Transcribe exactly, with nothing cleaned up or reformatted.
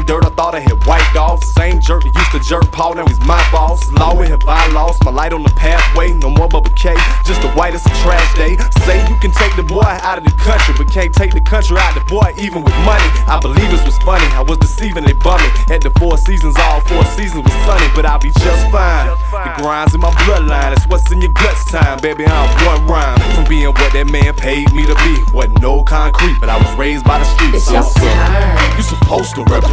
same dirt I thought I had wiped off. Same jerk that used to jerk Paul, now he's my boss. Law, where have I lost my light on the pathway? No more Bubba K, just the white as a trash day. Say you can take the boy out of the country, but can't take the country out of the boy even with money. I believe this was funny, I was deceiving, they bummed me. At the four seasons, all four seasons was sunny, but I'll be just fine. The grind's in my bloodline, it's what's in your guts time. Baby, I'm one rhyme from being what that man paid me to be. Wasn't no concrete, but I was raised by the streets. It's your turn. You supposed to represent.